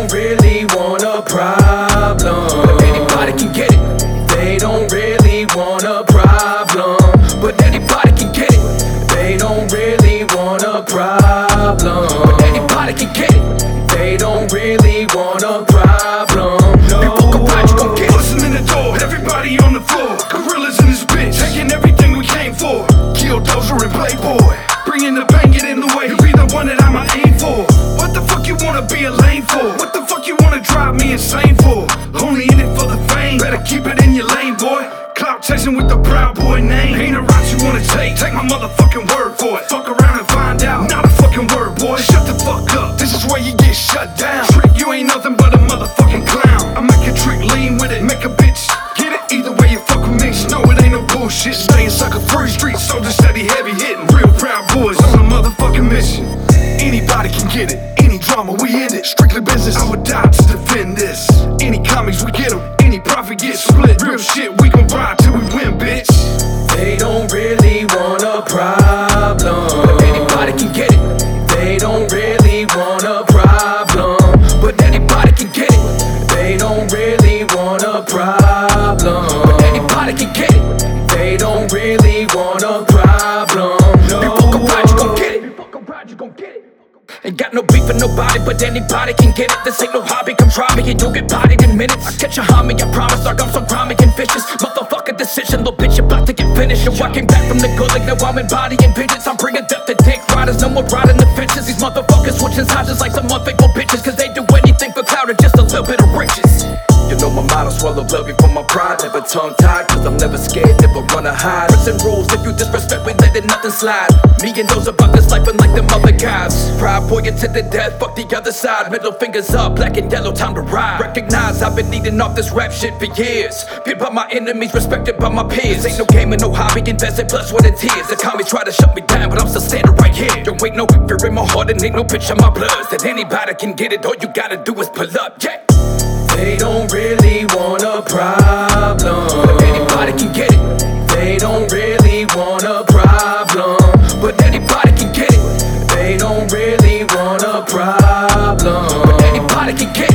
don't really want a problem, but anybody can get it. They don't really want a problem, but anybody can get it. They don't really want a problem, but anybody can get it. They don't really want a problem. No. You walk around, you gon' get it. Bustin' in the door, everybody on the floor. Gorillas in this bitch, taking everything we came for. Kill Dozer and Playboy, bringing the bang, get in the way. You be the one that I'ma aim for. What the fuck you wanna be a lame for? What the fuck you wanna drive me insane for? Only in it for the fame, better keep it in your lane, boy. Clout chasing with the Proud Boy name. Ain't a route you wanna take my motherfucking word for it. Fuck around and find out, not a fucking word, boy. Shut the fuck up, this is where you get shut down. Trick, you ain't nothing but a motherfucking clown. I make a trick, lean with it, make a bitch get it. Either way you fuck with me, no it ain't no bullshit. Staying sucker free, street soldier steady heavy hitting. Real Proud Boys on a motherfucking mission. Anybody can get it, any drama we end it. Strictly business, I would die to defend this. Any comics we get them, any profit gets split. Real shit, we gon' ride till we win, bitch. They don't really want a problem, but anybody can get it. They don't really want a problem, but anybody can get it. They don't really want a problem, but anybody can get it. They don't really want a problem. No. You fuck around, you gon' get it. You fuck around, you gon' get it. Ain't got no beef with nobody, but anybody can get it. This ain't no hobby, come try me and you'll get bodied in minutes. I catch a homie, I promise, like I'm so grimy and vicious. Motherfucker decision, little bitch, about to get finished. Yo, I came back from the good, like now I'm embodying vengeance. I'm bringing death to dick riders, no more riding the fences. These motherfuckers switching sides just like some unfaithful bitches, cause they do anything for clout or just a little bit of riches. You know my motto, swallow love before my pride. Never tongue-tied, cause I'm never scared, never wanna hide. Prison rules, if you disrespect, we letting nothing slide. Me and those about this life unlike them other guys. Proud boy to the death, fuck the other side. Middle fingers up, black and yellow, time to ride. Recognize I've been eating off this rap shit for years. Feared by my enemies, respected by my peers. Ain't no game and no hobby, invested blood, sweat and tears. The commies try to shut me down, but I'm still standing right here. Don't wait no fear in my heart and ain't no bitch in my blood. That anybody can get it, all you gotta do is pull up, yeah. They don't really want a problem, but anybody can get it. They don't really want a problem, but anybody can get it. They don't really want a problem, but anybody can get it.